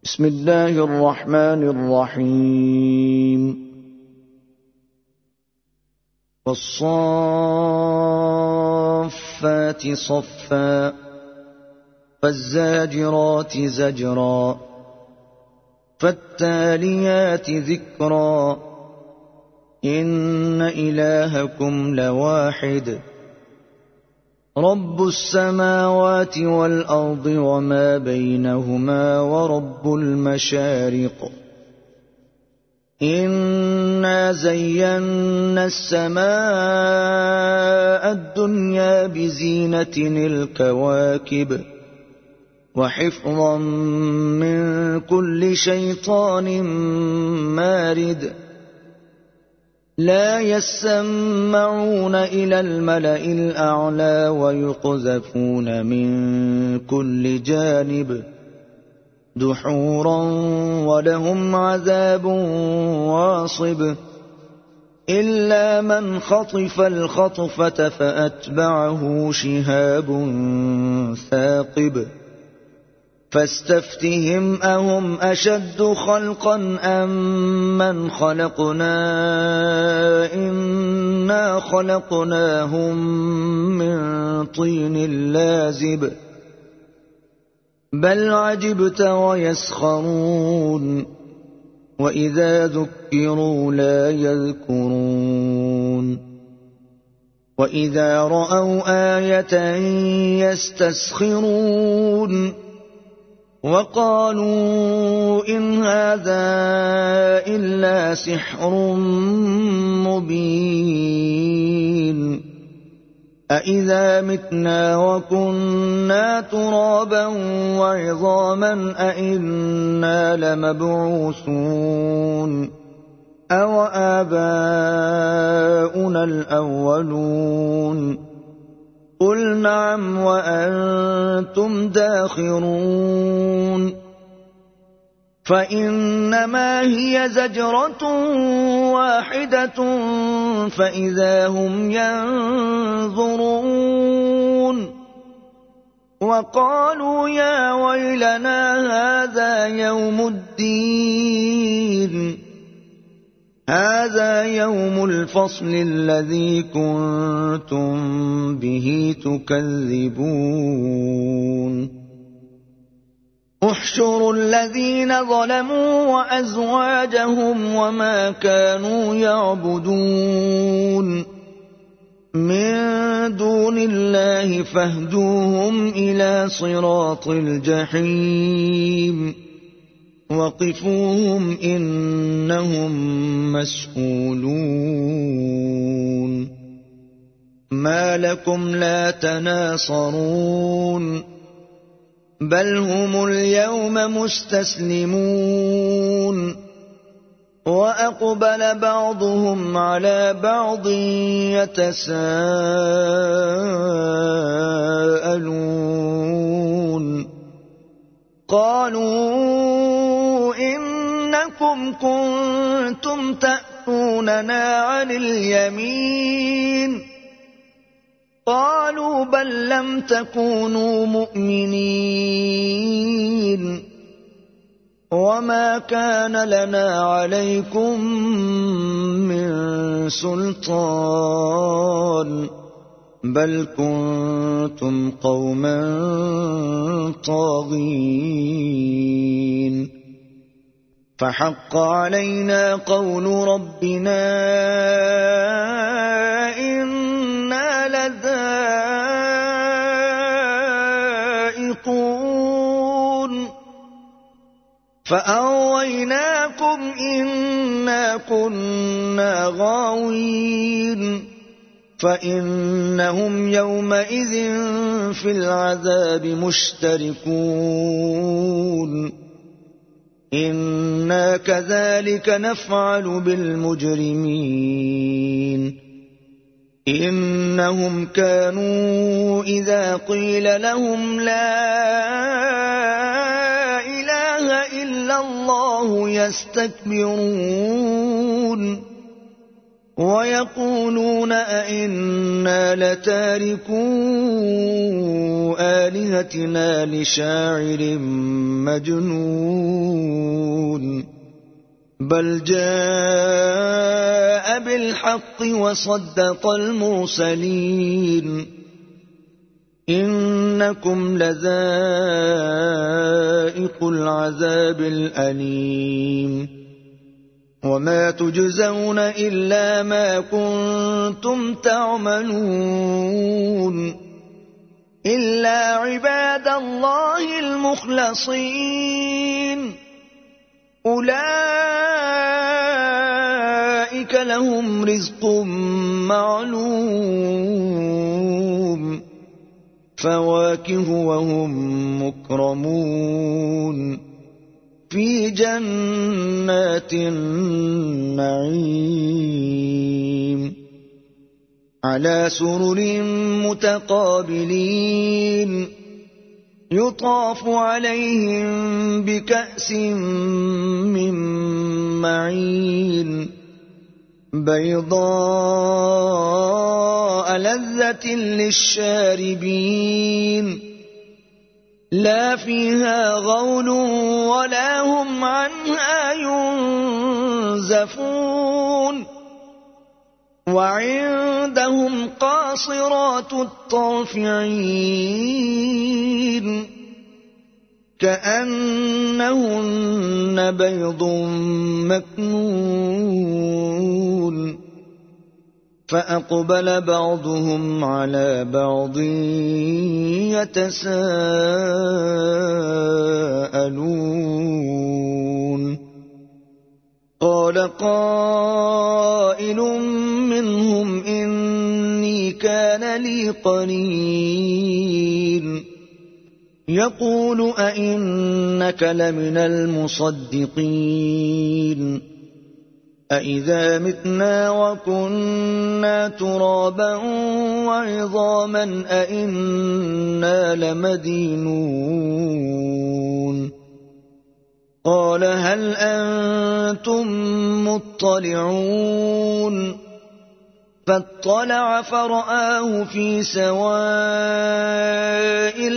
بسم الله الرحمن الرحيم والصافات صفا فالزاجرات زجرا فالتاليات ذكرا إن إلهكم لواحد رب السماوات والأرض وما بينهما ورب المشارق إنا زينا السماء الدنيا بزينة الكواكب وحفظا من كل شيطان مارد لا يسمعون إلى الملأ الأعلى ويقذفون من كل جانب دحورا ولهم عذاب واصب إلا من خطف الخطفة فأتبعه شهاب ثاقب فاستفتهم أهم أشد خلقا أم من خلقنا إنا خلقناهم من طين لازب بل عجبت ويسخرون وإذا ذكروا لا يذكرون وإذا رأوا آية يستسخرون وقالوا إن هذا إلا سحر مبين أإذا متنا وكنا ترابا وعظاما أإنا لمبعوثون أو آباؤنا الأولون قل نعم وأنتم داخرون فإنما هي زجرة واحدة فإذا هم ينظرون وقالوا يا ويلنا هذا يوم الدين هذا يوم الفصل الذي كنتم به تكذبون احشروا الذين ظلموا وأزواجهم وما كانوا يعبدون من دون الله فاهدوهم إلى صراط الجحيم وقفوهم إنهم مسئولون ما لكم لا تناصرون بل هم اليوم مستسلمون وأقبل بعضهم على بعض يتساءلون قالوا إنكم كنتم تأتوننا عن اليمين قالوا بل لم تكونوا مؤمنين وما كان لنا عليكم من سلطان بل كنتم قوما طاغين فحق علينا قول ربنا إنا لذائقون فأغويناكم إنا كنا غاوين فإنهم يومئذ في العذاب مشتركون إنا كذلك نفعل بالمجرمين إنهم كانوا إذا قيل لهم لا إله إلا الله يستكبرون ويقولون أئنا لتاركو آلهتنا لشاعر مجنون بل جاء بالحق وصدق المرسلين إنكم لذائق العذاب الأليم وما تجزون إلا ما كنتم تعملون إلا عباد الله المخلصين أولئك لهم رزق معلوم فواكه وهم مكرمون في جنات النعيم على سرر متقابلين يطاف عليهم بكأس من معين بيضاء لذة للشاربين لا فيها غول ولا هم عنها ينزفون وعندهم قاصرات الطرف عين كأنهن بيض مكنون فأقبل بعضهم على بعض يتساءلون قال قائل منهم إني كان لي قرين يقول أئنك لمن المصدقين أئذا متنا وكنا ترابا وعظاما أئنا لمدينون قال هل أنتم مطلعون فاطلع فرآه في سواء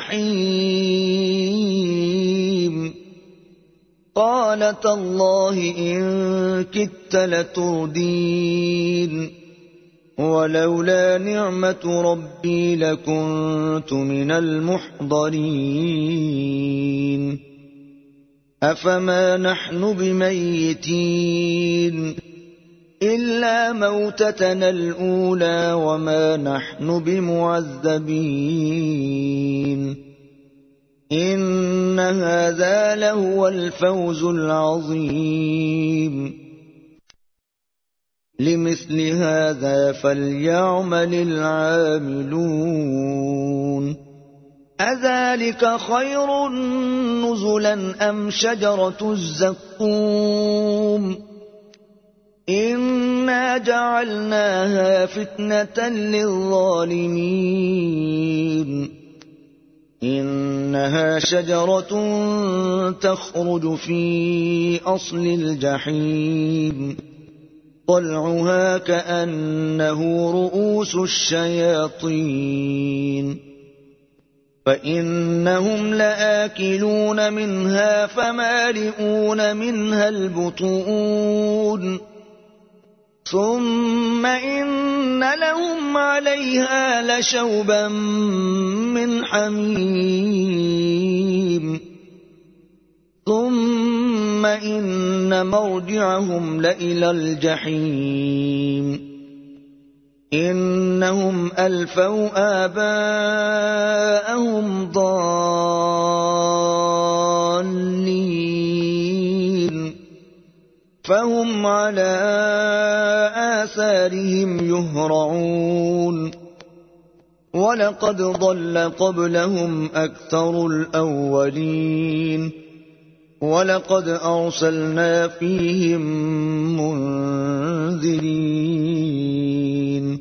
الجحيم قال تالله إن كدت لتردين ولولا نعمة ربي لكنت من المحضرين أفما نحن بميتين إلا موتتنا الأولى وما نحن بمعذبين إن هذا لهو الفوز العظيم لمثل هذا فليعمل العاملون أذلك خير نزلا أم شجرة الزقوم إنا جعلناها فتنة للظالمين إنها شجرة تخرج في أصل الجحيم طلعها كأنه رؤوس الشياطين فإنهم لآكلون منها فمالئون منها البطون ثم إن لهم عليها لشوبا من حميم ثم إن مرجعهم لإلى الجحيم إنهم ألفوا آباءهم ضالين فهم على آثارهم يهرعون ولقد ضل قبلهم أكثر الأولين ولقد أرسلنا فيهم منذرين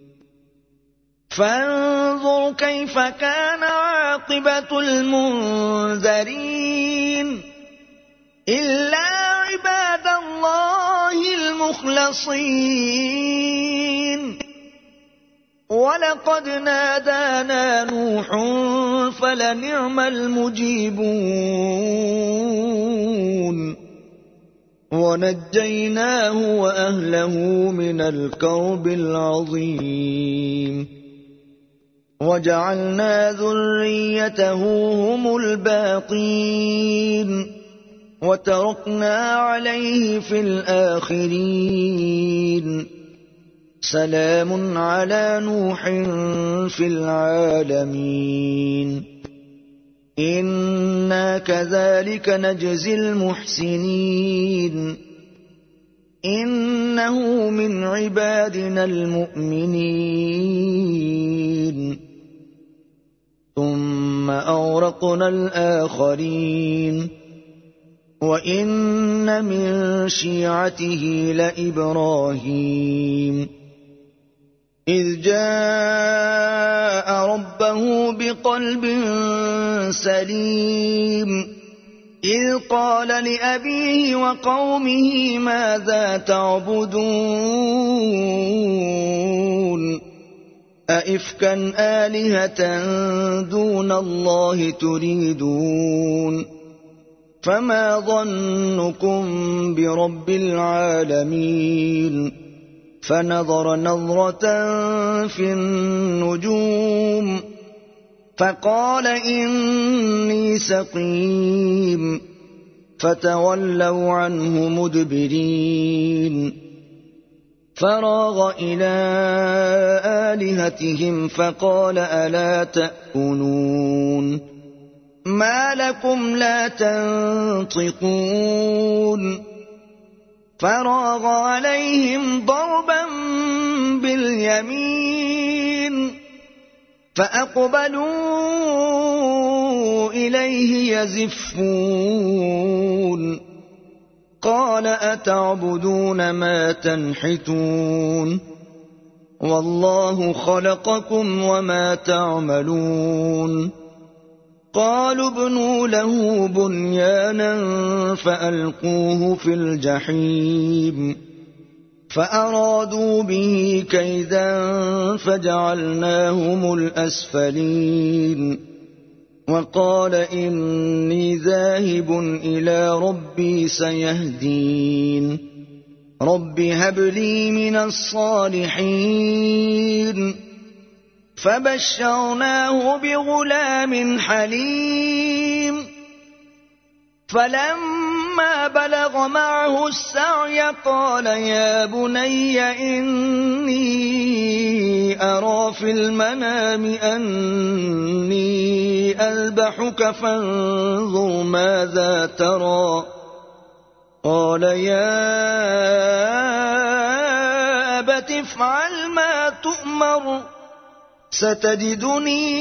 فانظر كيف كان عاقبة المنذرين إلا عباد الله المخلصين ولقد نادانا نوح فلنعم المجيبون ونجيناه وأهله من الكرب العظيم وجعلنا ذريته هم الباقين وتركنا عليه في الآخرين سلام على نوح في العالمين إنا كذلك نجزي المحسنين إنه من عبادنا المؤمنين ثم أورقنا الآخرين وإن من شيعته لإبراهيم إذ جاء ربه بقلب سليم إذ قال لأبيه وقومه ماذا تعبدون أئفكا آلهة دون الله تريدون فما ظنكم برب العالمين فنظر نظرة في النجوم فقال إني سقيم فتولوا عنه مدبرين فراغ إلى آلهتهم فقال ألا تأكلون ما لكم لا تنطقون فراغ عليهم ضربا باليمين فأقبلوا إليه يزفون قال أتعبدون ما تنحتون والله خلقكم وما تعملون قالوا ابنوا له بنيانا فألقوه في الجحيم فأرادوا به كيدا فجعلناهم الأسفلين وقال إني ذاهب إلى ربي سيهدين رب هب لي من الصالحين فبشرناه بغلام حليم فلما بلغ معه السعي قال يا بني إني أرى في المنام أني أذبحك فانظر ماذا ترى قال يا أبت افعل ما تؤمر ستجدني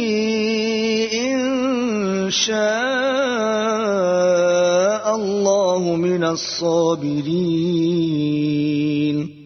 إن شاء الله من الصابرين